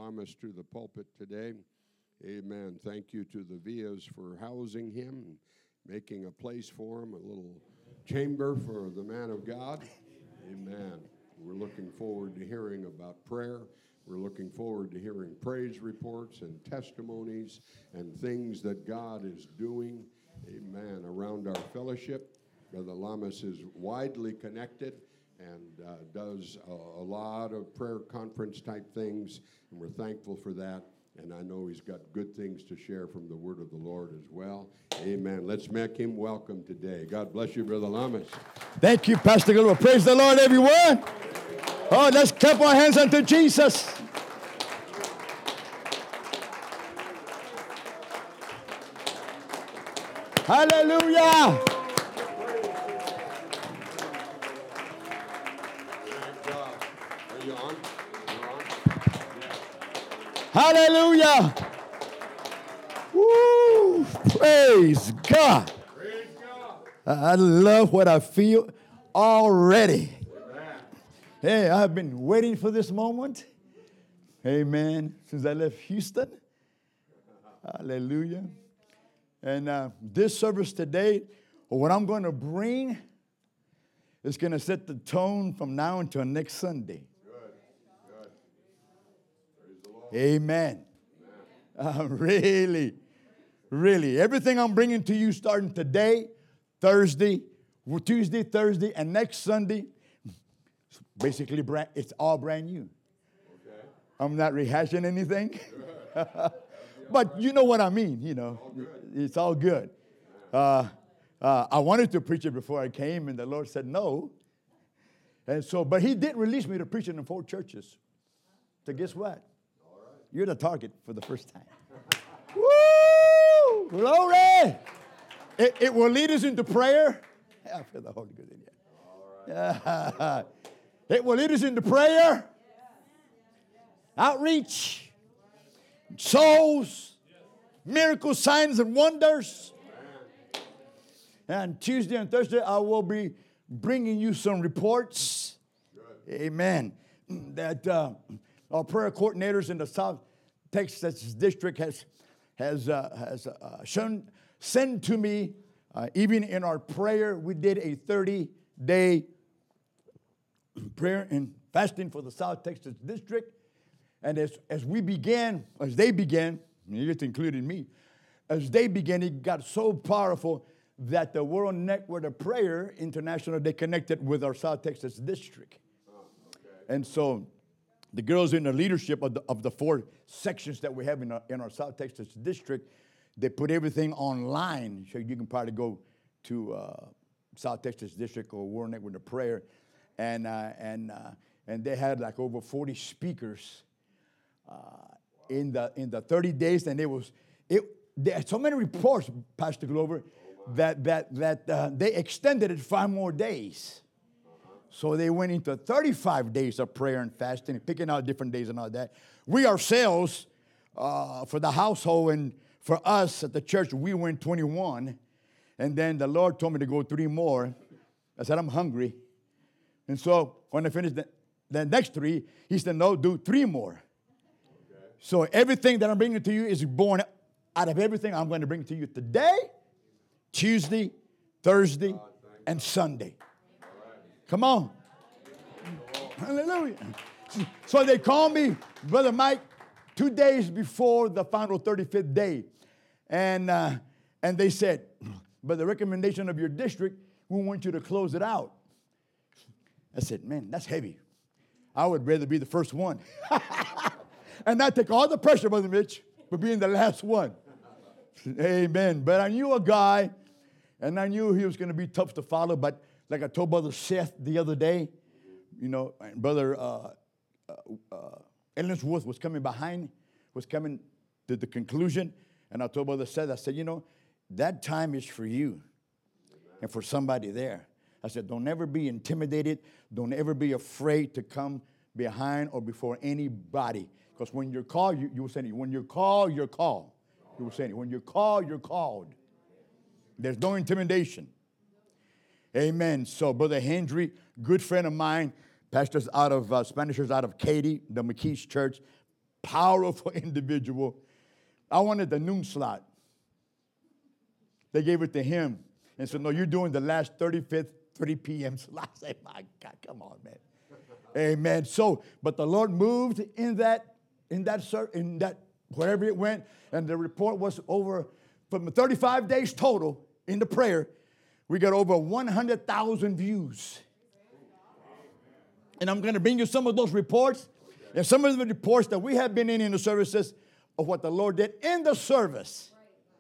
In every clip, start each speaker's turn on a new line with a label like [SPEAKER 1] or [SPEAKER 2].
[SPEAKER 1] Lamas to the pulpit today. Amen. Thank you to the Villas for housing him and making a place for him, a little chamber for the man of God. Amen. We're looking forward to hearing about prayer. We're looking forward to hearing praise reports and testimonies and things that God is doing, amen, around our fellowship. Brother Lamas is widely connected and does a lot of prayer conference type things, and we're thankful for that. And I know he's got good things to share from the word of the Lord as well. Amen. Let's make him welcome today. God bless you, Brother Lamas.
[SPEAKER 2] Thank you, Pastor Glover. Praise the Lord, everyone. Oh, let's clap our hands unto Jesus. Hallelujah.
[SPEAKER 1] Are you on? You're on?
[SPEAKER 2] Hallelujah. Woo. Praise God.
[SPEAKER 1] Praise God.
[SPEAKER 2] I love what I feel already.
[SPEAKER 1] Amen.
[SPEAKER 2] Hey, I've been waiting for this moment. Amen. Since I left Houston. Hallelujah. And this service today, what I'm going to bring is going to set the tone from now until next Sunday.
[SPEAKER 1] Good. Praise the Lord.
[SPEAKER 2] Amen. Really. Everything I'm bringing to you starting today, Thursday, Tuesday, Thursday, and next Sunday, basically it's all brand new.
[SPEAKER 1] Okay.
[SPEAKER 2] I'm not rehashing anything. But you know what I mean, It's all good. I wanted to preach it before I came, and the Lord said no. And so, but he did release me to preach it in 4 churches. So guess what?
[SPEAKER 1] All right.
[SPEAKER 2] You're the target for the first time. Woo! Glory! It will lead us into prayer. I feel the Holy Ghost in here.
[SPEAKER 1] All right.
[SPEAKER 2] It will lead us into prayer, outreach, souls, miracles, signs, and wonders. And Tuesday and Thursday, I will be bringing you some reports.
[SPEAKER 1] Good.
[SPEAKER 2] Amen. That our prayer coordinators in the South Texas district has sent to me. Even in our prayer, we did a 30-day prayer and fasting for the South Texas district. And as they began, you just included me, as they began, it got so powerful that the World Network of Prayer International, they connected with our South Texas district.
[SPEAKER 1] Okay.
[SPEAKER 2] And so the girls in the leadership of the 4 sections that we have in our South Texas district, they put everything online. So you can probably go to South Texas district or World Network of Prayer. And they had like over 40 speakers in the 30 days, and there are so many reports, Pastor Glover, that they extended it 5 more days. So they went into 35 days of prayer and fasting, picking out different days and all that. We ourselves, for the household and for us at the church, we went 21, and then the Lord told me to go 3 more. I said, I'm hungry. And so when I finished the next 3, he said, no, do 3 more. So everything that I'm bringing to you is born out of everything I'm going to bring to you today, Tuesday, Thursday, and Sunday. Come on. Hallelujah. So they called me, Brother Mike, 2 days before the final 35th day. And they said, by the recommendation of your district, we want you to close it out. I said, man, that's heavy. I would rather be the first one. And not take all the pressure, Brother Mitch, for being the last one. Amen. But I knew a guy, and I knew he was going to be tough to follow. But like I told Brother Seth the other day, Brother Ellensworth was coming to the conclusion. And I told Brother Seth, I said, that time is for you and for somebody there. I said, don't ever be intimidated. Don't ever be afraid to come behind or before anybody. Because when you're called, you will say it. When you're called, you're called. You will say it. When you're called, you're called. There's no intimidation. Amen. So Brother Hendry, good friend of mine, pastors out of Spanishers out of Katy, the McKees Church, powerful individual. I wanted the noon slot. They gave it to him and said, no, you're doing the last 35th, 3 p.m. slot. I said, my God, come on, man. Amen. So, but the Lord moved in that, wherever it went, and the report was over, from 35 days total in the prayer, we got over 100,000 views. And I'm going to bring you some of those reports and some of the reports that we have been in the services of what the Lord did in the service.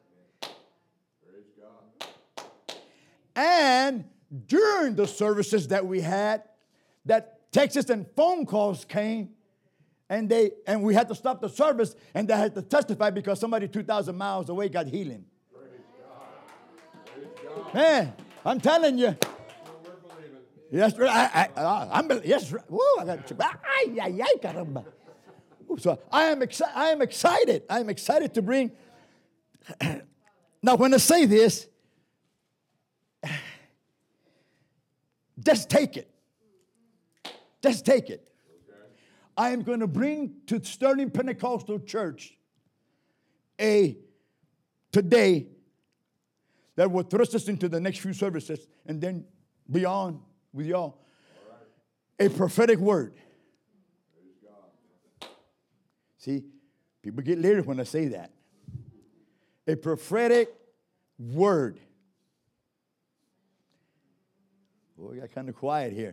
[SPEAKER 2] And during the services that we had, that texts and phone calls came, and we had to stop the service, and they had to testify because somebody 2,000 miles away got healing. Praise God. Man, I'm telling you. Yes, yes. Woo, I got. So I am excited. I am excited to bring. Now, when I say this, just take it. Just take it. I am going to bring to Sterling Pentecostal Church today that will thrust us into the next few services and then beyond with y'all. A prophetic word. See, people get leery when I say that. A prophetic word. Boy, I got kind of quiet here.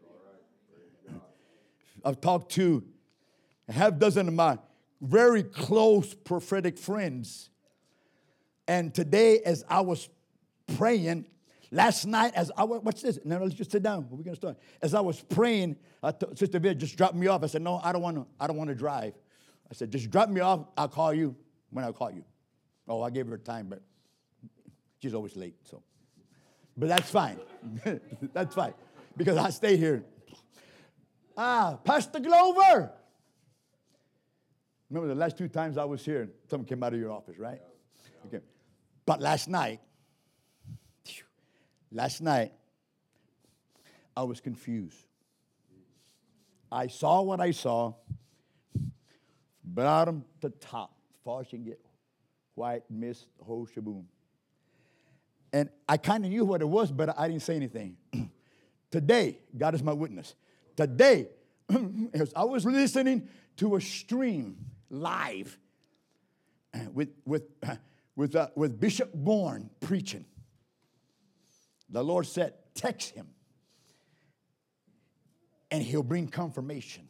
[SPEAKER 2] I've talked to a half dozen of my very close prophetic friends. And today, as I was praying, last night, as I was, what's this? No, let's just sit down. We're going to start. As I was praying, Sister Viv just dropped me off. I said, no, I don't want to drive. I said, just drop me off. I'll call you when I call you. Oh, I gave her time, but she's always late. So, but that's fine. That's fine. Because I stay here. Pastor Glover. Remember the last 2 times I was here, someone came out of your office, right? Okay. But last night, I was confused. I saw what I saw, bottom to top, far as you can get, white, mist, whole shaboom. And I kind of knew what it was, but I didn't say anything. Today, God is my witness. Today, as I was listening to a stream live with Bishop Bourne preaching, the Lord said, text him, and he'll bring confirmation.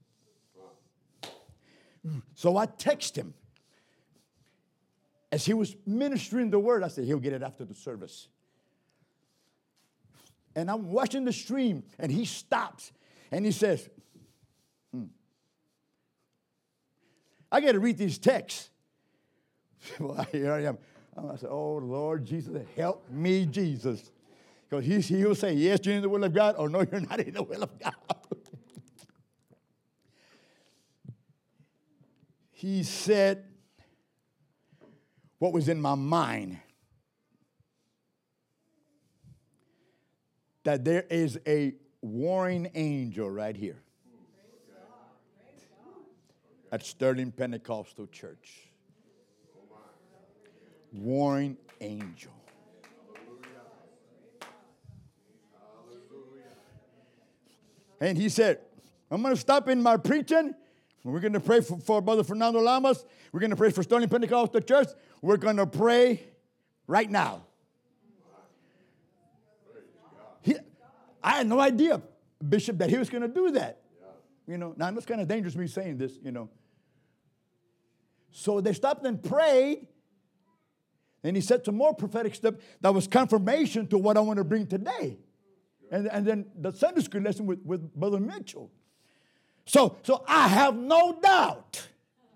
[SPEAKER 2] So I text him. As he was ministering the word, I said, he'll get it after the service. And I'm watching the stream, and he stops, and he says, I got to read these texts. Well, here I am. I said, oh, Lord Jesus, help me, Jesus. Because he'll say, yes, you're in the will of God, or no, you're not in the will of God. He said what was in my mind, that there is a warring angel right here at Sterling Pentecostal Church. Warring angel. And he said, I'm going to stop in my preaching. We're going to pray for Brother Fernando Lamas. We're going to pray for Sterling Pentecostal Church. We're going to pray right now. I had no idea, Bishop, that he was going to do that. You know, now it's kind of dangerous me saying this, you know. So they stopped and prayed. And he said some more prophetic stuff that was confirmation to what I want to bring today. And then the Sunday school lesson with Brother Mitchell. So I have no doubt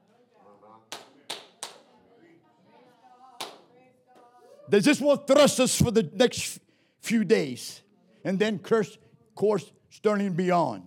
[SPEAKER 2] that this will thrust us for the next few days. And then, course, Sterling beyond.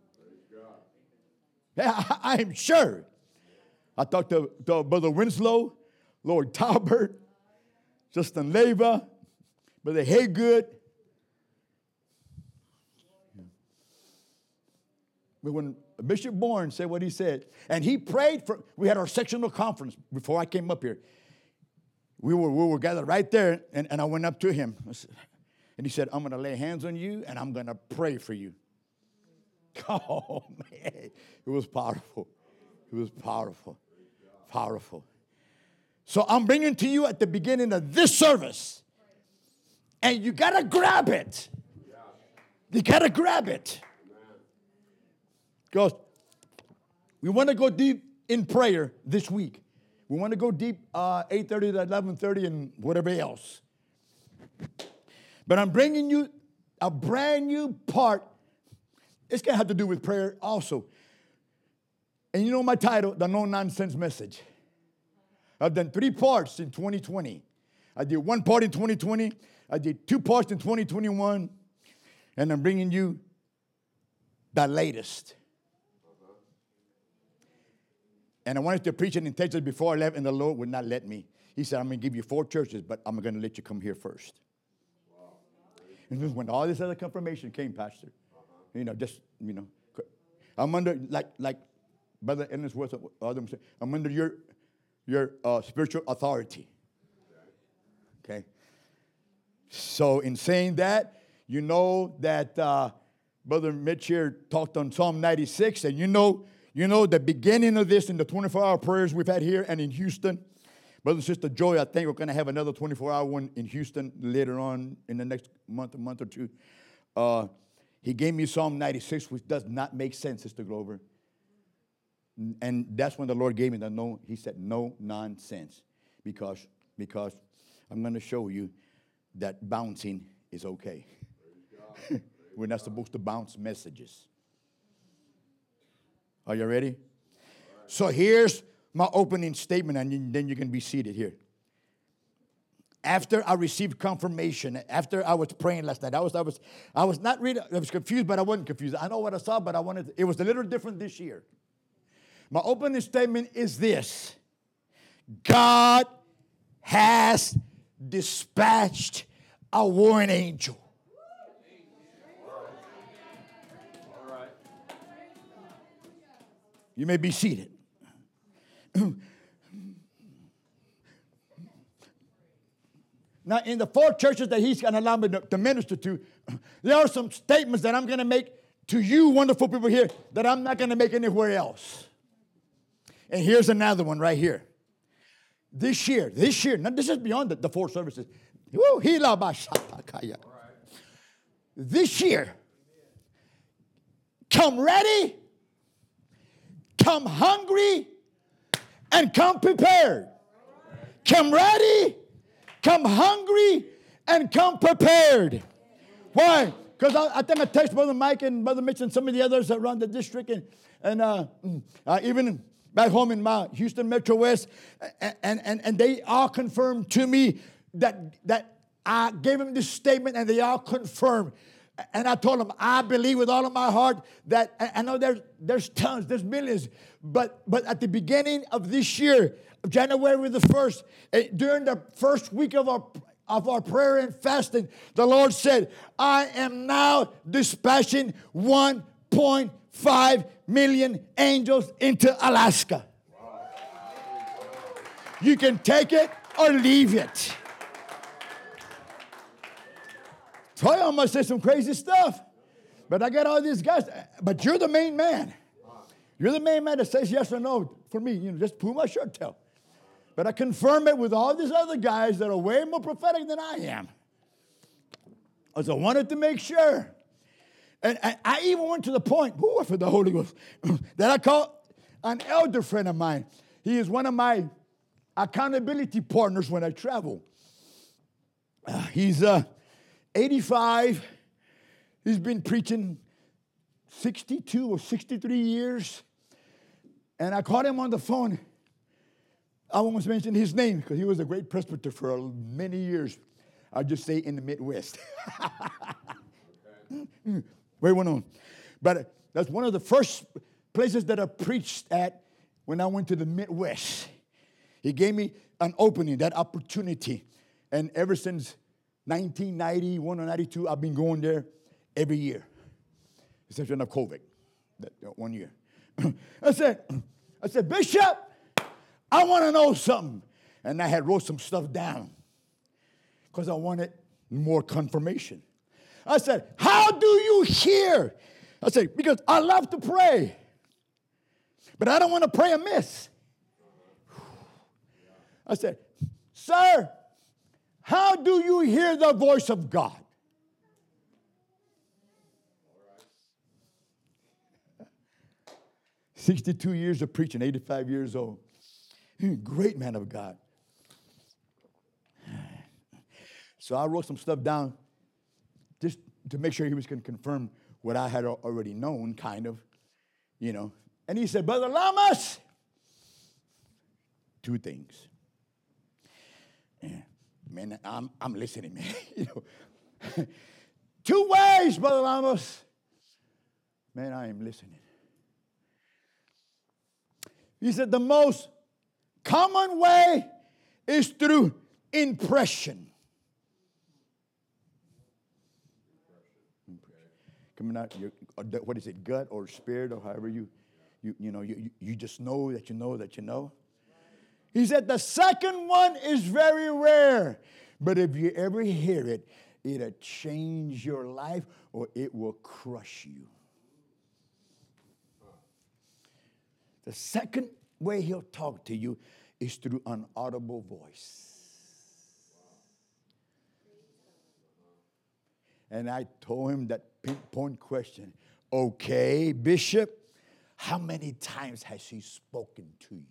[SPEAKER 2] Yeah, I am sure. I talked to Brother Winslow, Lord Talbert, Justin Leva, Brother Haygood. But when Bishop Bourne said what he said. And he prayed for, we had our sectional conference before I came up here. We were gathered right there, and I went up to him. And he said, I'm going to lay hands on you, and I'm going to pray for you. Oh, man. It was powerful. It was powerful. Powerful. So I'm bringing to you at the beginning of this service, and you got to grab it. You got to grab it. Because we want to go deep in prayer this week. We want to go deep 8:30 to 11:30 and whatever else. But I'm bringing you a brand new part. It's going to have to do with prayer also. And you know my title, the no-nonsense message. I've done 3 parts in 2020. I did 1 part in 2020. I did 2 parts in 2021. And I'm bringing you the latest. And I wanted to preach it in Texas before I left, and the Lord would not let me. He said, I'm going to give you 4 churches, but I'm going to let you come here first. Wow. And this is when all this other confirmation came, Pastor. I'm under, like Brother Ennisworth, I'm under your spiritual authority. Okay? So in saying that, you know that Brother Mitch here talked on Psalm 96, and you know the beginning of this in the 24-hour prayers we've had here and in Houston. Brother and Sister Joy, I think we're going to have another 24-hour one in Houston later on in the next month or two. He gave me Psalm 96, which does not make sense, Sister Glover. And that's when the Lord gave me the no. He said, no nonsense. Because I'm going to show you that bouncing is okay. We're not supposed to bounce messages. Are you ready? So here's my opening statement, and then you can be seated here. After I received confirmation, after I was praying last night, I was not really, I was confused, but I wasn't confused. I know what I saw, but it was a little different this year. My opening statement is this: God has dispatched a warring angel. You may be seated. Now, in the 4 churches that he's going to allow me to minister to, there are some statements that I'm going to make to you wonderful people here that I'm not going to make anywhere else. And here's another one right here. This year, now this is beyond the 4 services. This year, come ready, come hungry, and come prepared. Come ready, come hungry, and come prepared. Why? Because I think I texted Brother Mike and Brother Mitch and some of the others around the district and even back home in my Houston Metro West, and they all confirmed to me that I gave them this statement, and they all confirmed. And I told them, I believe with all of my heart that, I know there's tons, there's millions, but at the beginning of this year, January the 1st, during the first week of our prayer and fasting, the Lord said, I am now dispatching 1.5 million angels into Alaska. You can take it or leave it. So I almost said some crazy stuff. But I got all these guys. But you're the main man. You're the main man that says yes or no for me. Just pull my shirt tail. But I confirm it with all these other guys that are way more prophetic than I am. Because I wanted to make sure. And I even went to the point, I feel the Holy Ghost, that I called an elder friend of mine. He is one of my accountability partners when I travel. He's 85. He's been preaching 62 or 63 years. And I called him on the phone. I won't mention his name because he was a great presbyter for many years. I'll just say in the Midwest. Where went on. But that's one of the first places that I preached at when I went to the Midwest. He gave me an opening, that opportunity. And ever since 1991 or 92, I've been going there every year, exception of COVID, that 1 year. I said, Bishop, I want to know something. And I had wrote some stuff down because I wanted more confirmation. I said, how do you hear? I said, because I love to pray, but I don't want to pray amiss. I said, sir, how do you hear the voice of God? 62 years of preaching, 85 years old. Great man of God. So I wrote some stuff down just to make sure he was going to confirm what I had already known, kind of, you know. And he said, Brother Lamas, two things. Man, I'm listening, man. You know, two ways, Brother Lamas. Man, I am listening. He said the most common way is through impression. Coming out, what is it, gut or spirit or however you just know that you know that you know. He said the second one is very rare, but if you ever hear it, it'll change your life or it will crush you. The second way he'll talk to you is through an audible voice. And I told him that pinpoint question. Okay, Bishop, how many times has he spoken to you?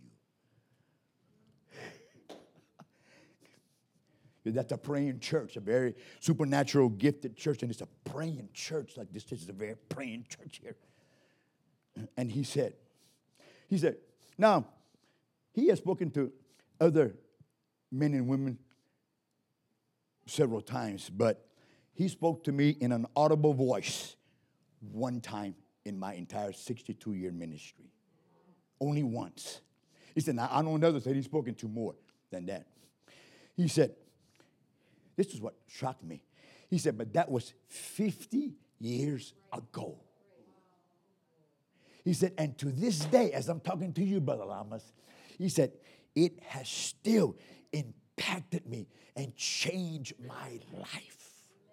[SPEAKER 2] That's a praying church, a very supernatural gifted church, and it's a praying church. Like this is a very praying church here. And he said, now, he has spoken to other men and women several times, but he spoke to me in an audible voice one time in my entire 62-year ministry. Only once. He said, now, I know others that he's spoken to more than that. He said, this is what shocked me. He said, but that was 50 years ago. He said, and to this day, as I'm talking to you, Brother Lamas, he said, it has still impacted me and changed my life.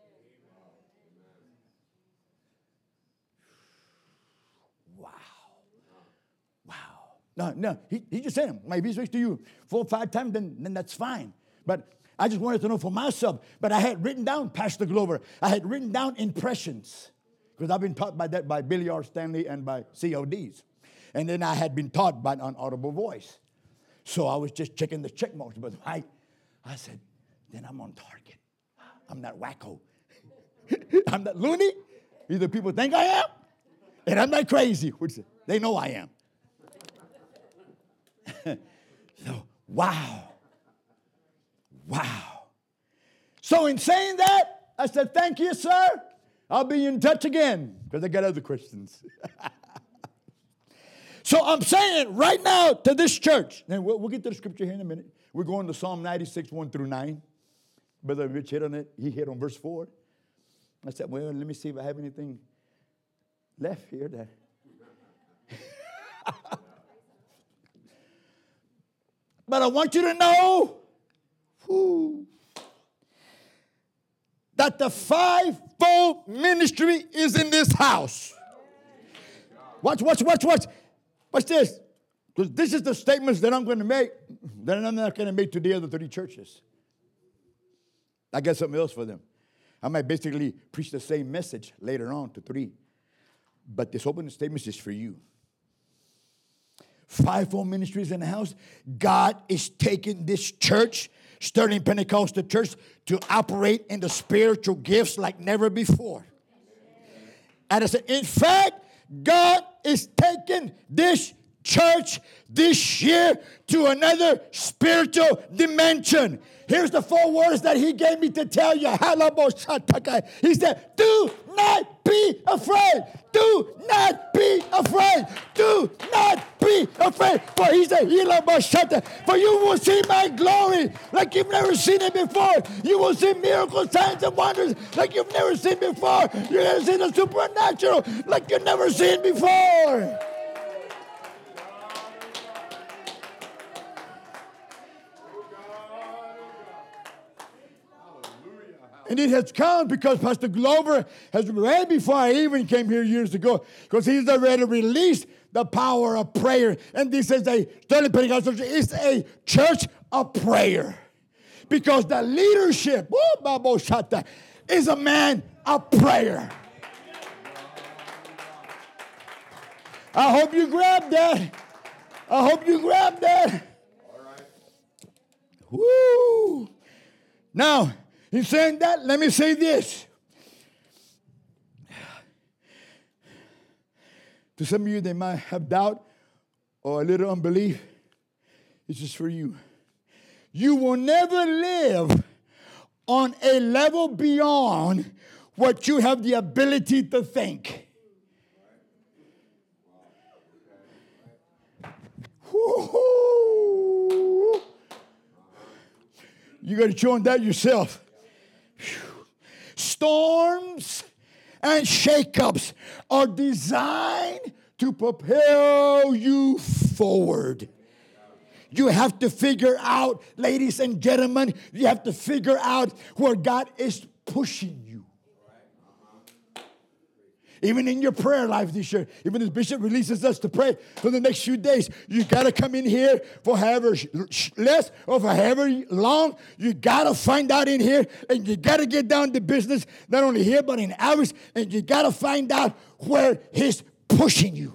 [SPEAKER 2] Wow. No, he just said, maybe he speaks to you 4 or 5 times, then that's fine. But I just wanted to know for myself. But I had written down, Pastor Glover, I had written down impressions. Because I've been taught by that by Billy R. Stanley and by CODs. And then I had been taught by an audible voice. So I was just checking the check marks. But I said, then I'm on target. I'm not wacko. I'm not loony. Either people think I am, and I'm not crazy. Which they know I am. So, wow. So in saying that, I said, thank you, sir. I'll be in touch again because I got other questions. So I'm saying right now to this church, and we'll get to the scripture here in a minute. We're going to Psalm 96, 1-9. Brother Rich hit on it. He hit on verse 4. I said, well, let me see if I have anything left here. But I want you to know that the fivefold ministry is in this house. Watch this. Because this is the statements that I'm going to make that I'm not going to make to the other 30 churches. I got something else for them. I might basically preach the same message later on to 3. But this opening statement is for you. Fivefold ministries in the house. God is taking this church, Sterling Pentecostal Church, to operate in the spiritual gifts like never before. And I said, in fact, God is taking this church this year to another spiritual dimension. Here's the 4 words that he gave me to tell you. He said, do not be afraid. Do not be afraid. Do not be afraid. For he said, for you will see my glory like you've never seen it before. You will see miracles, signs, and wonders like you've never seen before. You're going to see the supernatural like you've never seen before. And it has come because Pastor Glover has read before I even came here years ago, because he's already released the power of prayer. And this is a Sterling Pentecostal Church. It's a church of prayer. Because the leadership, is a man of prayer. I hope you grab that. I hope you grab that.
[SPEAKER 1] All right.
[SPEAKER 2] Woo! Now, in saying that, let me say this. To some of you, they might have doubt or a little unbelief. It's just for you. You will never live on a level beyond what you have the ability to think. Woo-hoo. You got to chew on that yourself. Storms and shakeups are designed to propel you forward. You have to figure out, ladies and gentlemen, you have to figure out where God is pushing you. Even in your prayer life this year, even as Bishop releases us to pray for the next few days, you got to come in here for however less or for however long. You got to find out in here, and you got to get down to business, not only here, but in ours, and you got to find out where He's pushing you.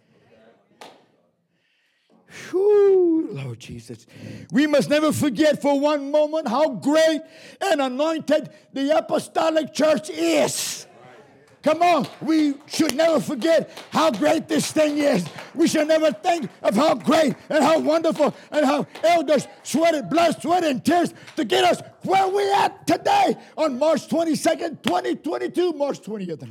[SPEAKER 2] Whew, Lord Jesus. We must never forget for one moment how great and anointed the apostolic church is. Come on, we should never forget how great this thing is. We should never think of how great and how wonderful and how elders sweated blood, sweat, and tears to get us where we at today on March 22nd, 2022, March 20th,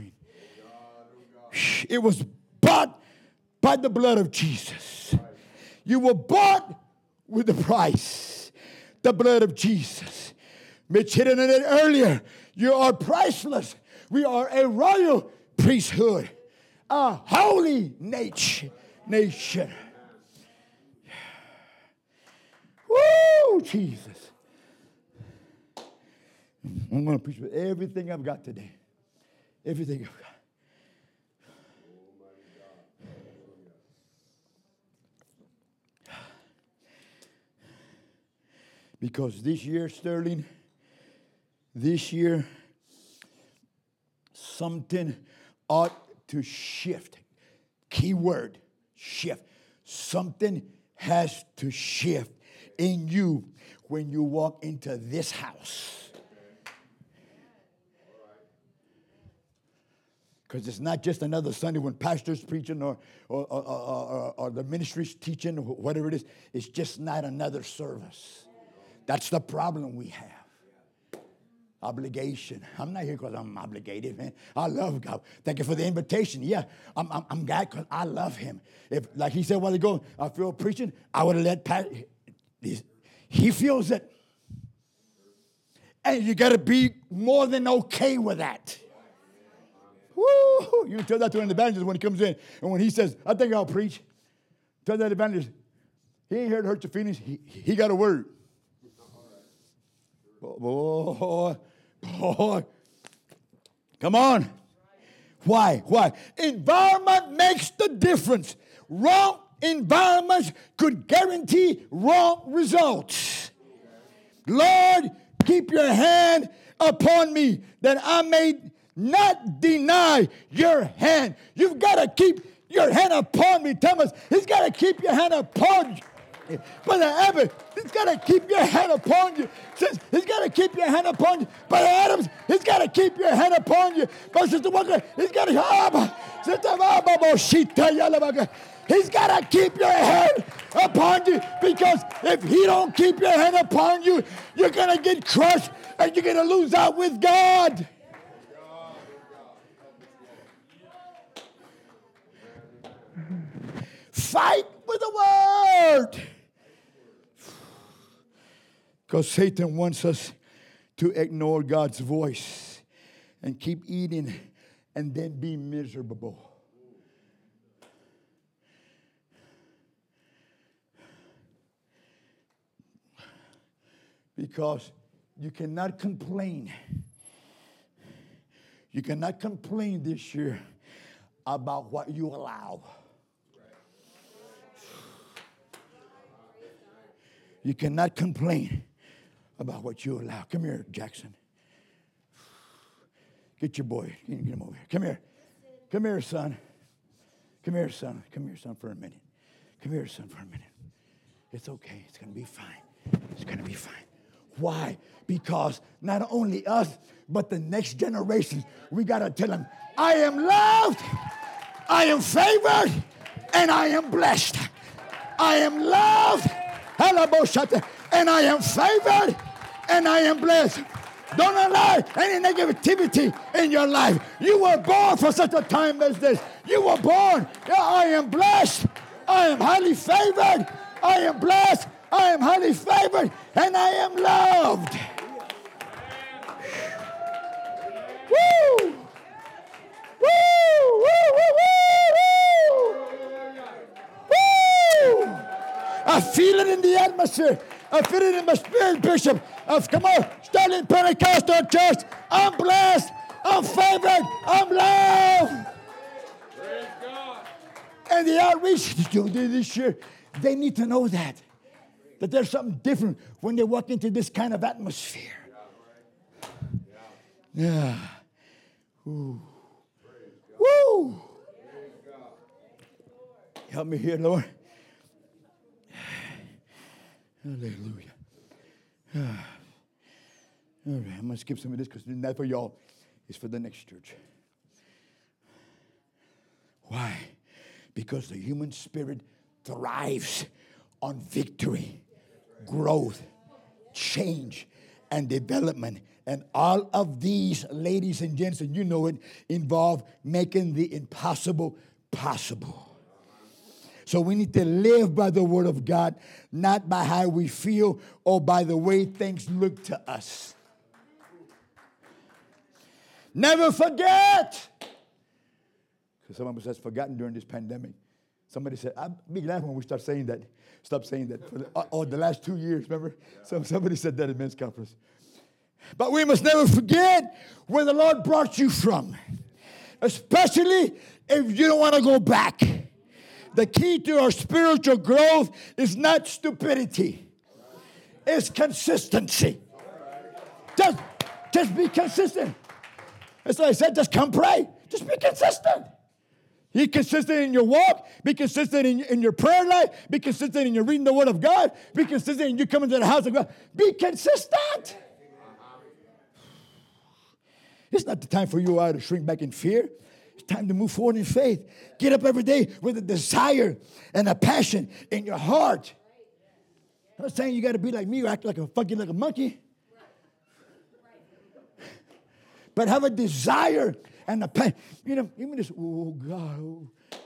[SPEAKER 2] It was bought by the blood of Jesus. You were bought with the price, the blood of Jesus. Mitch hit on it earlier. You are priceless. We are a royal priesthood, a holy nation. Woo, Jesus. I'm going to preach with everything I've got today. Everything I've got. Because this year, Sterling, something ought to shift. Key word, shift. Something has to shift in you when you walk into this house. Because it's not just another Sunday when pastor's preaching or the ministry's teaching or whatever it is. It's just not another service. That's the problem we have. Obligation. I'm not here because I'm obligated, man. I love God. Thank you for the invitation. Yeah, I'm glad because I love Him. If, like he said a while ago, I feel preaching, I would have let Pat. He feels it. And you got to be more than okay with that. Woo! You can tell that to an evangelist when he comes in. And when he says, I think I'll preach. Tell that evangelist, he ain't here to hurt your feelings. He got a word. Boy. Come on. Why? Environment makes the difference. Wrong environments could guarantee wrong results. Lord, keep your hand upon me that I may not deny your hand. You've got to keep your hand upon me, Thomas. He's got to keep your hand upon you. Brother Abbott, he's got to keep your hand upon you. Says he's got to keep your hand upon you. Brother Adams, he's got to keep your hand upon you. But Sister Walker, he's got to he's got to keep your hand upon you, because if he don't keep your hand upon you, you're going to get crushed and you're going to lose out with God. Fight with the word. Because Satan wants us to ignore God's voice and keep eating and then be miserable. Because you cannot complain You cannot complain this year about what you allow. You cannot complain about what you allow. Come here, Jackson. Get your boy. Get him over here. Come here. Come here, son. Come here, son. Come here, son, for a minute. Come here, son, for a minute. It's okay. It's going to be fine. It's going to be fine. Why? Because not only us, but the next generation, we got to tell them, I am loved, I am favored, and I am blessed. I am loved, and I am favored, and I am blessed. Don't allow any negativity in your life. You were born for such a time as this. You were born. I am blessed. I am highly favored. I am blessed. I am highly favored. And I am loved. Woo! Woo! Woo! Woo! Woo! Woo! I feel it in the atmosphere. I feel it in my spirit, Bishop. Come on, Sterling Pentecostal Church. I'm blessed. I'm favored. I'm loved.
[SPEAKER 1] Praise God.
[SPEAKER 2] And the outreach that you do this year, they need to know that there's something different when they walk into this kind of atmosphere. Yeah. Ooh. Woo. Help me here, Lord. Hallelujah. All right, I'm going to skip some of this because it's not for y'all. It's for the next church. Why? Because the human spirit thrives on victory, growth, change, and development. And all of these, ladies and gents, and you know it, involve making the impossible possible. So we need to live by the word of God, not by how we feel or by the way things look to us. Never forget. Because some of us has forgotten during this pandemic. Somebody said, I'll be glad when we start saying that. Stop saying that. For the last 2 years, remember? Somebody said that at men's conference. But we must never forget where the Lord brought you from. Especially if you don't want to go back. The key to our spiritual growth is not stupidity. It's consistency. Just be consistent. That's what I said. Just come pray. Just be consistent. Be consistent in your walk. Be consistent in your prayer life. Be consistent in your reading the Word of God. Be consistent in you coming to the house of God. Be consistent. It's not the time for you to shrink back in fear. It's time to move forward in faith. Get up every day with a desire and a passion in your heart. I'm not saying you got to be like me or act like a monkey. But have a desire and a passion. You know, even this, oh God,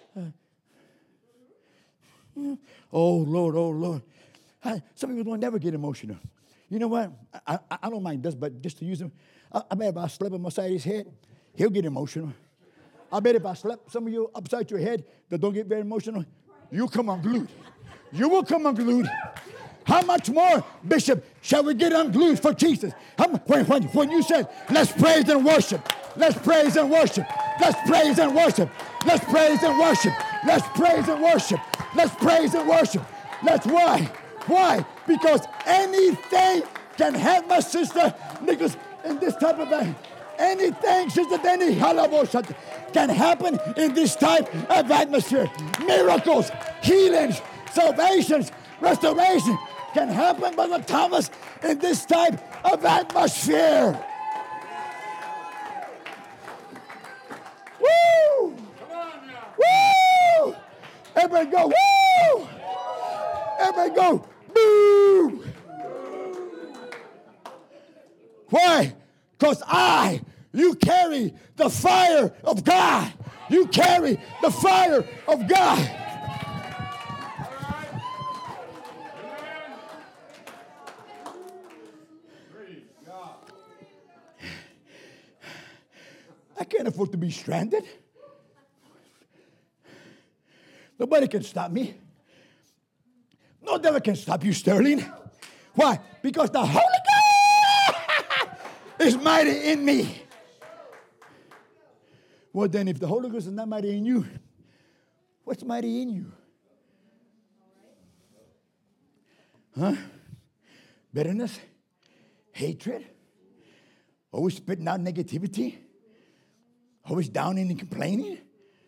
[SPEAKER 2] oh Lord. Some people don't never get emotional. You know what? I don't mind this, but just to use him, I bet if I slap him upside his head, he'll get emotional. I bet if I slap some of you upside your head that don't get very emotional, you come unglued. You will come unglued. How much more, Bishop, shall we get unglued for Jesus? When you said, let's praise and worship. Let's praise and worship. Let's praise and worship. Let's praise and worship. Let's praise and worship. Let's praise and worship. That's why. Why? Because anything can happen, my sister Nicholas, in this type of thing. Anything, Sister Danny, can happen in this type of atmosphere. Miracles, healings, salvations, restoration can happen, Brother Thomas, in this type of atmosphere. Woo! Come on now. Woo! Everybody go, woo! Everybody go, boo! Why? Because you carry the fire of God. You carry the fire of God. I can't afford to be stranded. Nobody can stop me. No devil can stop you, Sterling. Why? Because the Holy Ghost is mighty in me. Well, then if the Holy Ghost is not mighty in you, what's mighty in you? Huh? Bitterness? Hatred? Always spitting out negativity? Always downing and complaining?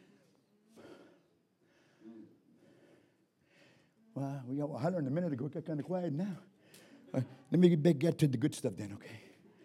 [SPEAKER 2] Well, we got hollering a minute ago. It got kind of quiet now. Let me get to the good stuff then, okay?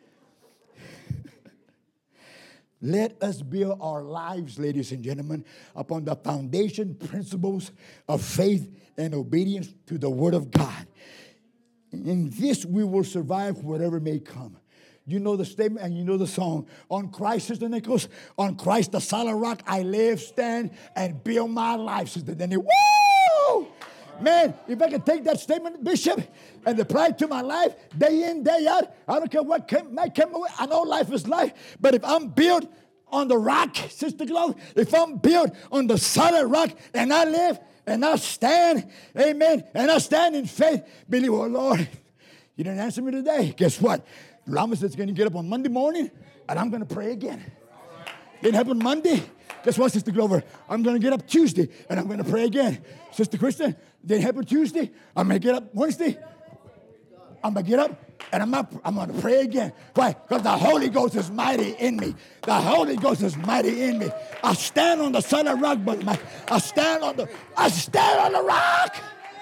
[SPEAKER 2] Let us build our lives, ladies and gentlemen, upon the foundation principles of faith and obedience to the Word of God. In this we will survive whatever may come. You know the statement and you know the song. On Christ, Sister Nichols, on Christ the solid rock, I live, stand, and build my life, Sister Denny. Woo! Man, if I can take that statement, Bishop, and apply it to my life, day in, day out, I don't care what might come away. I know life is life, but if I'm built on the rock, Sister Glow, if I'm built on the solid rock, and I live, and I stand, amen, and I stand in faith, believe, oh Lord, you didn't answer me today. Guess what? Ramos is going to get up on Monday morning, and I'm going to pray again. Didn't happen Monday. Guess what, Sister Glover? I'm going to get up Tuesday, and I'm going to pray again. Sister Kristen, didn't happen Tuesday. I'm going to get up Wednesday. I'm going to get up, and I'm going to pray again. Why? Because the Holy Ghost is mighty in me. The Holy Ghost is mighty in me. I stand on the solid rock, but I stand on the rock.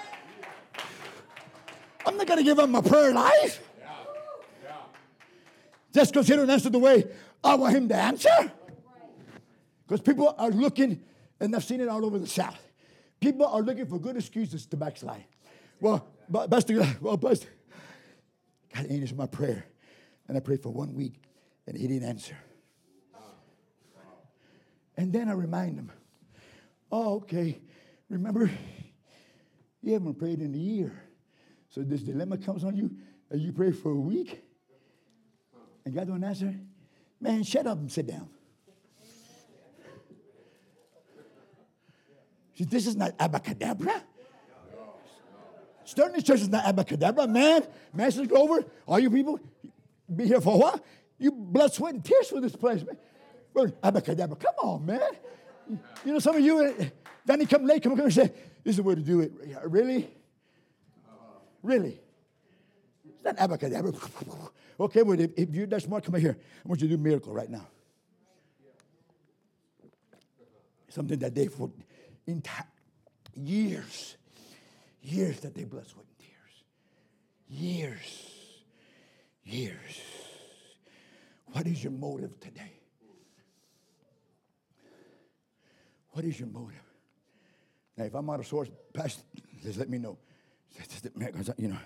[SPEAKER 2] I'm not going to give up my prayer life. Just because he don't answer the way I want him to answer. Because people are looking, and I've seen it all over the South. People are looking for good excuses to backslide. Well, Pastor, God answered my prayer. And I prayed for 1 week, and he didn't answer. And then I remind him, oh, okay, remember, you haven't prayed in a year. So this dilemma comes on you, and you pray for a week, and God don't answer. Man, shut up and sit down. See, this is not abracadabra. Starting this church is not abracadabra. Man, Master Grover, all you people, be here for a while. You blood, sweat, and tears for this place, man. Well, abracadabra, come on, man. You know, some of you, Danny, come late, come and say, this is the way to do it. Really? Really? It's not abracadabra. Okay, well, if you're that smart, come here. I want you to do a miracle right now. Something that they for years that they blood, sweat, and tears. Years. What is your motive today? What is your motive? Now, if I'm out of source, Pastor, just let me know. You know.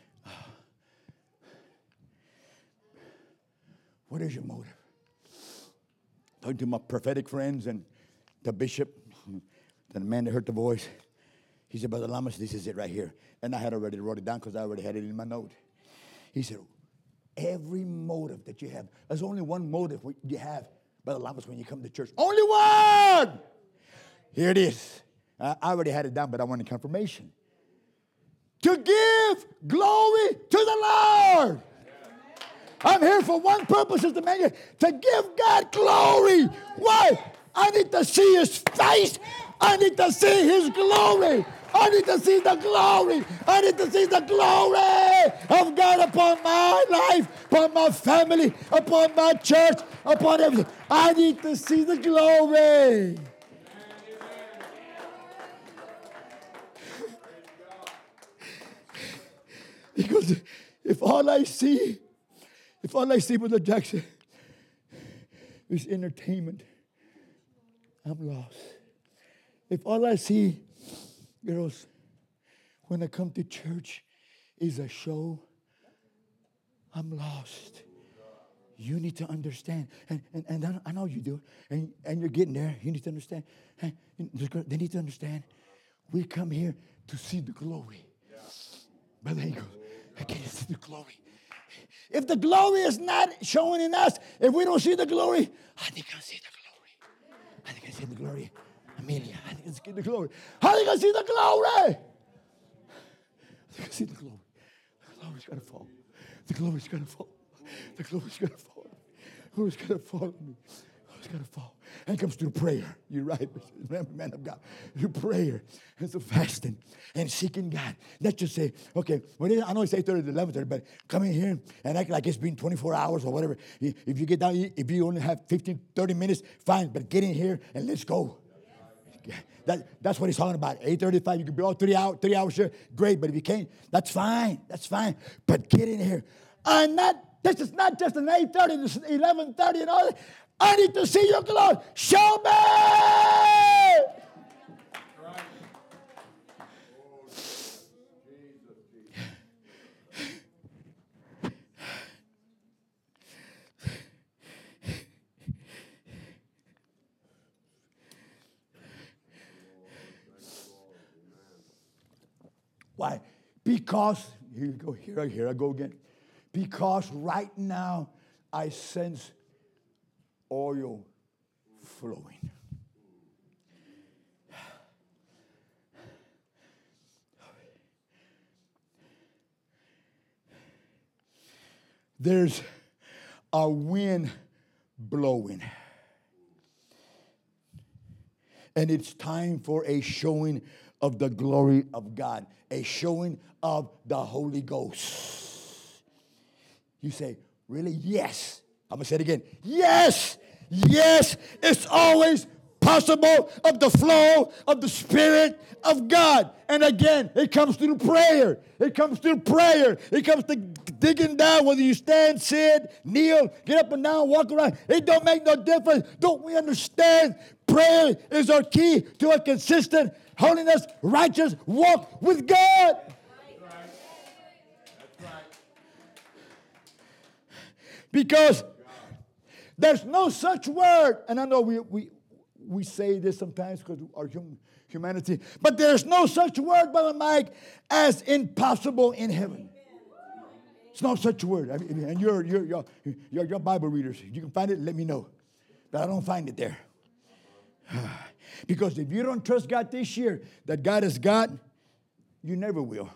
[SPEAKER 2] What is your motive? Talking to my prophetic friends and the bishop, the man that heard the voice, he said, Brother Lamas, this is it right here. And I had already wrote it down because I already had it in my note. He said, every motive that you have, there's only one motive you have, Brother Lamas, when you come to church. Only one! Here it is. I already had it down, but I wanted confirmation. To give glory to the Lord. I'm here for one purpose, Sister Megan, to give God glory. Why? I need to see his face. I need to see his glory. I need to see the glory. I need to see the glory of God upon my life, upon my family, upon my church, upon everything. I need to see the glory. Because if all I see, Brother Jackson, is entertainment, I'm lost. If all I see, girls, when I come to church is a show, I'm lost. You need to understand. And I know you do. And you're getting there. You need to understand. They need to understand. We come here to see the glory. Brother, he goes, I can't see the glory. If the glory is not showing in us, if we don't see the glory, how they gonna see the glory? How they gonna see the glory? Amelia, how they gonna see the glory? How they gonna see the glory? They gonna see the glory. The glory's gonna fall. The glory's gonna fall. The glory's gonna fall. The glory's gonna fall on me. The glory's gonna fall. And it comes through prayer. You're right, man of God. Through prayer and through fasting and seeking God. Let's just say, okay, I know it's 8:30 to 11:30, but come in here and act like it's been 24 hours or whatever. If you get down, if you only have 15, 30 minutes, fine, but get in here and let's go. That's what he's talking about. 8:35, you can be all 3 hours here. Great, but if you can't, that's fine. That's fine. But get in here. This is not just an 8:30, this is 11:30 and all that. I need to see your glory. Show me! Why? Because, here I go again. Because right now I sense oil flowing. There's a wind blowing. And it's time for a showing of the glory of God, a showing of the Holy Ghost. You say, really? Yes. I'm going to say it again. Yes. Yes. It's always possible of the flow of the Spirit of God. And again, it comes through prayer. It comes through prayer. It comes to digging down, whether you stand, sit, kneel, get up and down, walk around. It don't make no difference. Don't we understand? Prayer is our key to a consistent holiness, righteous walk with God. Because there's no such word, and I know we say this sometimes because of our humanity, but there's no such word, Brother Mike, as impossible in heaven. It's no such word. I mean, and you're Bible readers. You can find it, let me know. But I don't find it there. Because if you don't trust God this year, that God is God, you never will.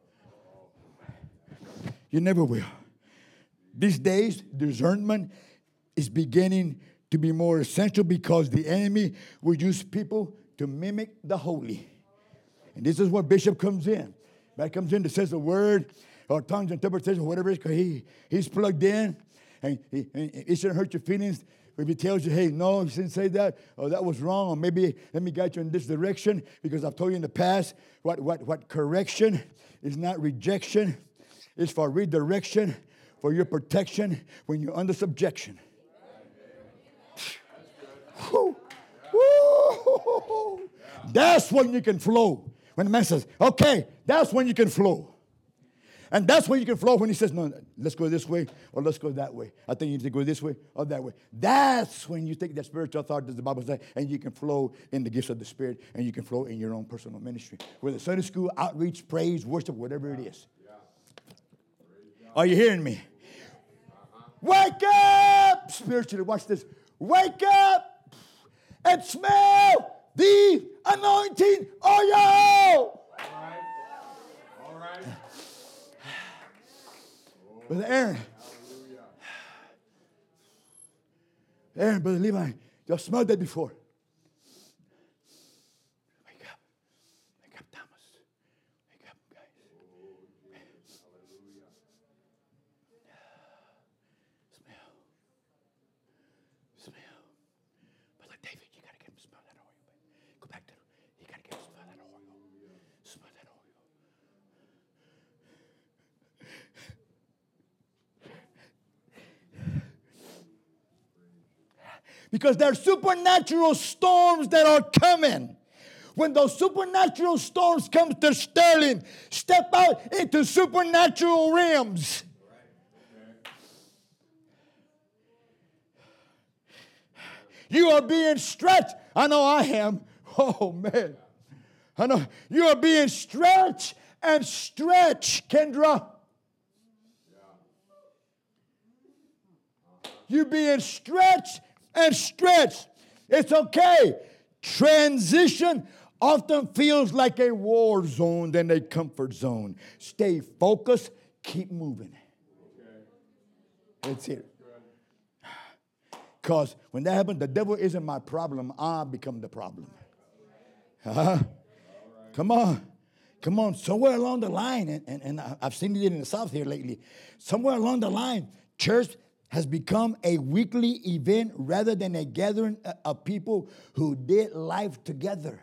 [SPEAKER 2] You never will. These days, discernment is beginning to be more essential because the enemy will use people to mimic the holy. And this is where Bishop comes in. That comes in to says the word or tongues interpretation, whatever it is, because he's plugged in. And it shouldn't hurt your feelings if he tells you, hey, no, you shouldn't say that, or that was wrong, or maybe let me guide you in this direction, because I've told you in the past what correction is not rejection. It's for redirection, for your protection when you're under subjection. Woo. Woo. That's when you can flow. When the man says, okay, that's when you can flow. And that's when you can flow when he says, no, let's go this way or let's go that way. I think you need to go this way or that way. That's when you take that spiritual authority, as the Bible says, and you can flow in the gifts of the Spirit, and you can flow in your own personal ministry. Whether Sunday school, outreach, praise, worship, whatever it is. Are you hearing me? Wake up! Spiritually, watch this. Wake up and smell the anointing oil. All right. Brother Aaron, Brother Levi, y'all smelled that before. Wake up, Thomas. Wake up, guys. Smell. Brother David, you got to get him to smell that oil. Go back to him. You got to get him to smell that oil. Smell that oil. Because there are supernatural storms that are coming. When those supernatural storms come to Sterling, step out into supernatural realms. You are being stretched. I know I am. Oh, man. I know. You are being stretched and stretched, Kendra. You're being stretched and stretched. It's okay. Transition often feels like a war zone than a comfort zone. Stay focused. Keep moving. That's it. Because when that happens, the devil isn't my problem. I become the problem. Uh-huh. Come on. Come on. Somewhere along the line, and I've seen it in the South here lately. Somewhere along the line, church has become a weekly event rather than a gathering of people who did life together.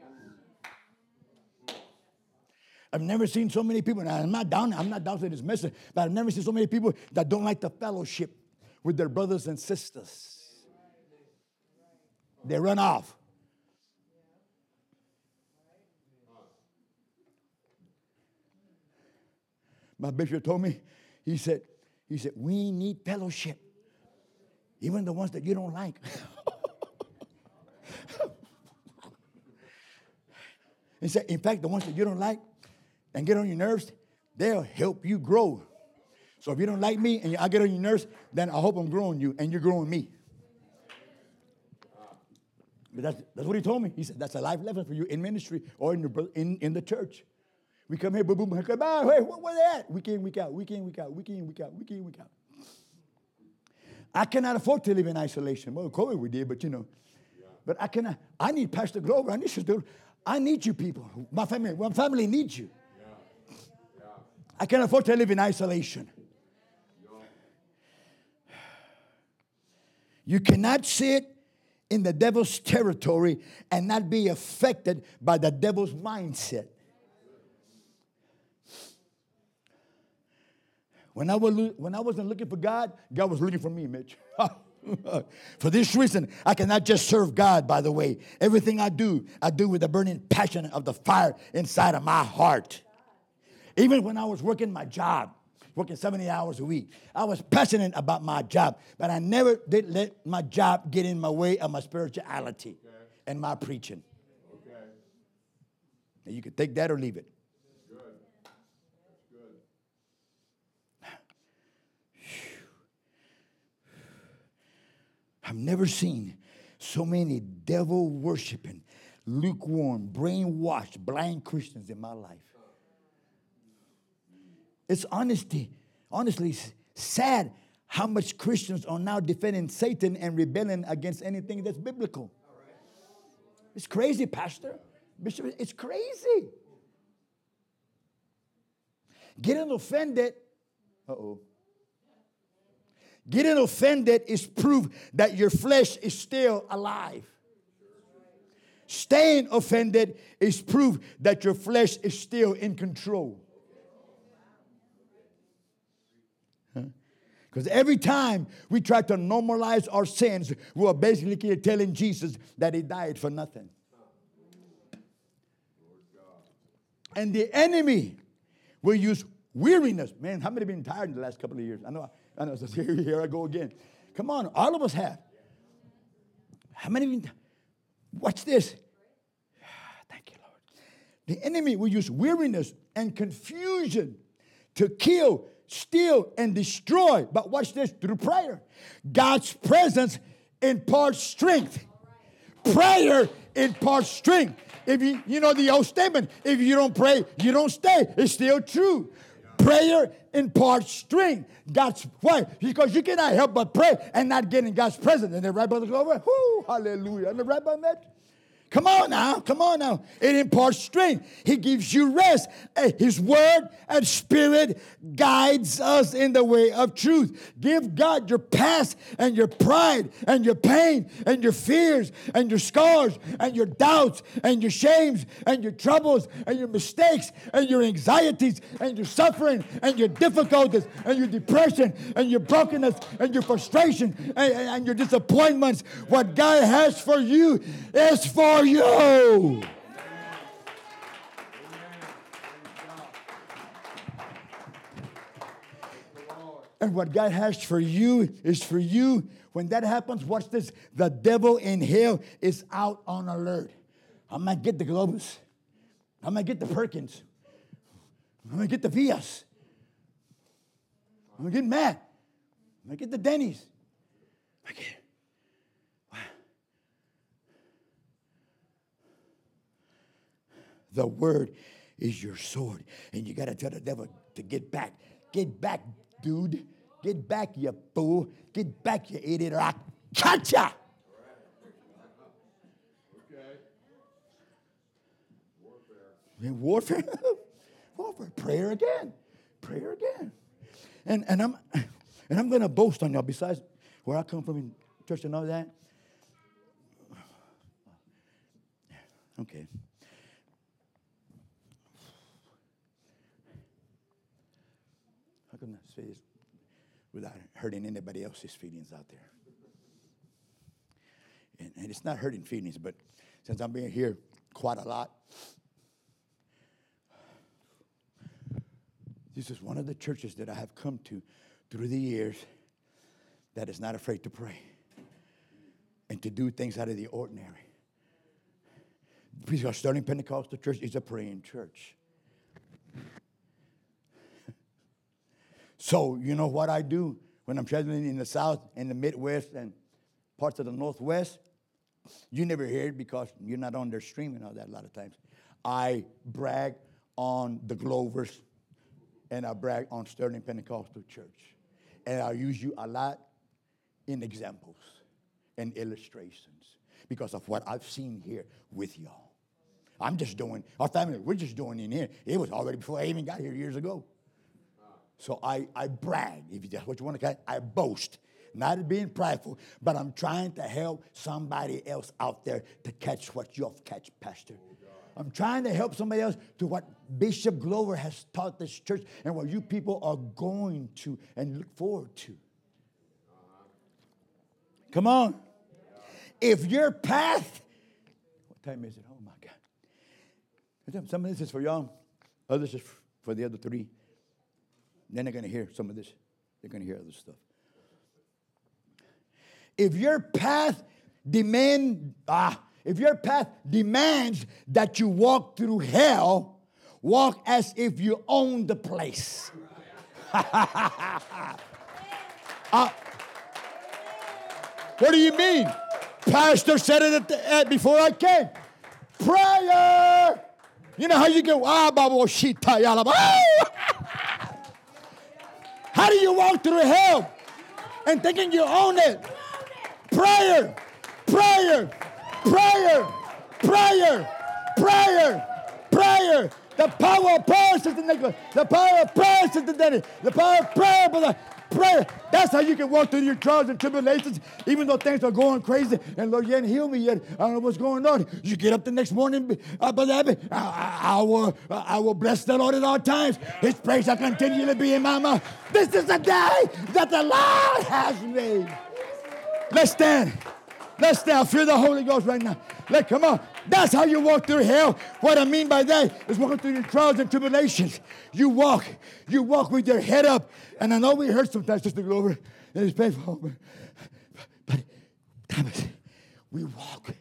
[SPEAKER 2] I've never seen so many people, and I'm not down to this message, but I've never seen so many people that don't like the fellowship with their brothers and sisters. They run off. My bishop told me, he said, we need fellowship. Even the ones that you don't like. He said, in fact, the ones that you don't like and get on your nerves, they'll help you grow. So if you don't like me and I get on your nerves, then I hope I'm growing you and you're growing me. But that's what he told me. He said, that's a life lesson for you in ministry or in the church. We come here, boom, boom, hey, where they at? Week in, week out, week in, week out, week in, week out, week in, week out. I cannot afford to live in isolation. Well, COVID we did, but you know. Yeah. But I cannot. I need Pastor Glover. I need Sister. I need you people. My family needs you. Yeah. Yeah. I can't afford to live in isolation. No. You cannot sit in the devil's territory and not be affected by the devil's mindset. When I wasn't looking for God, God was looking for me, Mitch. For this reason, I cannot just serve God, by the way. Everything I do with the burning passion of the fire inside of my heart. Even when I was working my job, working 70 hours a week, I was passionate about my job, but I never did let my job get in my way of my spirituality and my preaching. Okay. Now you can take that or leave it. I've never seen so many devil-worshiping, lukewarm, brainwashed, blind Christians in my life. It's honestly sad how much Christians are now defending Satan and rebelling against anything that's biblical. It's crazy, Pastor. Bishop, it's crazy. Getting offended, Getting offended is proof that your flesh is still alive. Staying offended is proof that your flesh is still in control. Because every time we try to normalize our sins, we're basically telling Jesus that he died for nothing. And the enemy will use weariness. Man, how many have been tired in the last couple of years? I know, so here I go again. Come on, all of us have. How many of you? Watch this. Thank you, Lord. The enemy will use weariness and confusion to kill, steal, and destroy. But watch this, through prayer. God's presence imparts strength. Prayer imparts strength. If you know the old statement, if you don't pray, you don't stay. It's still true. Prayer imparts strength. Why? Because you cannot help but pray and not get in God's presence. And the right, Brother Glover? Whoo, hallelujah. And the right, Brother Mitch? Come on now. It imparts strength. He gives you rest. His word and spirit guides us in the way of truth. Give God your past and your pride and your pain and your fears and your scars and your doubts and your shames and your troubles and your mistakes and your anxieties and your suffering and your difficulties and your depression and your brokenness and your frustration and your disappointments. What God has for you is for you. And what God has for you is for you. When that happens, watch this. The devil in hell is out on alert. I might get the Globus. I might get the Perkins. I might get the Vias. I'm going to get mad. I might get the Denny's. I get it. The word is your sword. And you got to tell the devil to get back. Get back, dude. Get back, you fool. Get back, you idiot rock. Gotcha. Warfare. Warfare. Prayer again. Prayer again. And I'm going to boast on y'all. Besides where I come from in church and all that. Okay. How can I say this without hurting anybody else's feelings out there? And it's not hurting feelings, but since I'm being here quite a lot, this is one of the churches that I have come to through the years that is not afraid to pray and to do things out of the ordinary. Because Sterling Pentecostal Church is a praying church. So, you know what I do when I'm traveling in the South, in the Midwest, and parts of the Northwest? You never hear it because you're not on there streaming all that a lot of times. I brag on the Glovers, and I brag on Sterling Pentecostal Church. And I'll use you a lot in examples and illustrations because of what I've seen here with y'all. I'm just doing, our family, we're just doing in here. It was already before I even got here years ago. So I brag, if that's what you want to call it. I boast. Not being prideful, but I'm trying to help somebody else out there to catch what you've catch, Pastor. I'm trying to help somebody else to what Bishop Glover has taught this church and what you people are going to and look forward to. Come on. If your path, what time is it? Oh my God. Some of this is for y'all, others is for the other three. Then they're going to hear some of this. They're going to hear other stuff. If your path demands that you walk through hell, walk as if you own the place. What do you mean? Pastor said it before I came. Prayer. You know how you go, how do you walk through hell and thinking you own it? Prayer, prayer, prayer, prayer, prayer, prayer. The power of prayer, Sister Nicholas. The power of prayer, Sister Denny. The power of prayer, brother. Prayer. That's how you can walk through your trials and tribulations, even though things are going crazy. And Lord, you ain't healed me yet. I don't know what's going on. You get up the next morning, Brother Abby. I will bless the Lord at all times. His praise shall continually be in my mouth. This is the day that the Lord has made. Let's stand. Let's stand. Feel the Holy Ghost right now. Come on. That's how you walk through hell. What I mean by that is walking through your trials and tribulations. You walk with your head up. And I know we hurt sometimes, Sister Glover, and it's painful. But Thomas, we walk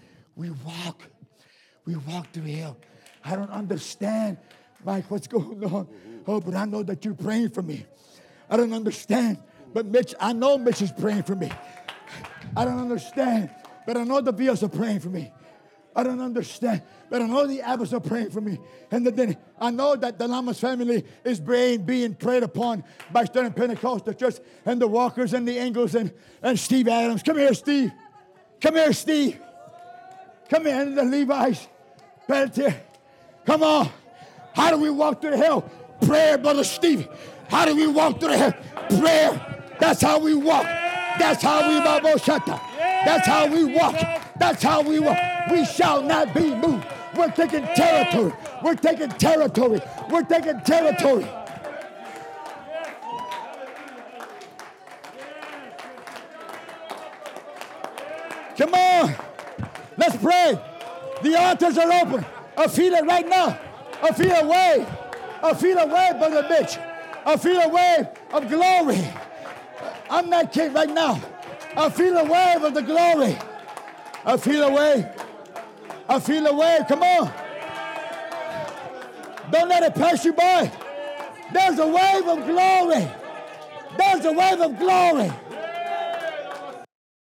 [SPEAKER 2] through hell. I don't understand, Mike, what's going on. Oh, but I know that you're praying for me. I don't understand. But Mitch, I know Mitch is praying for me. I don't understand. But I know the Villas are praying for me. I don't understand. But I know the Abbots are praying for me. And then I know that the Lamas family is being prayed upon by Sterling Pentecostal Church and the Walkers and the Engels and Steve Adams. Come here, Steve. Come here, Steve. Come here, and the Levi's. Here. Come on. How do we walk through hell? Prayer, Brother Steve. How do we walk through hell? Prayer. That's how we walk. That's how we Baboshata. That's how we walk. That's how we walk. We shall not be moved. We're taking territory. We're taking territory. We're taking territory. Come on. Let's pray. The altars are open. I feel it right now. I feel a wave. I feel a wave, Brother Mitch. I feel a wave of glory. I'm not kidding right now. I feel a wave of the glory. I feel a wave. I feel a wave. Come on. Don't let it pass you by. There's a wave of glory. There's a wave of glory.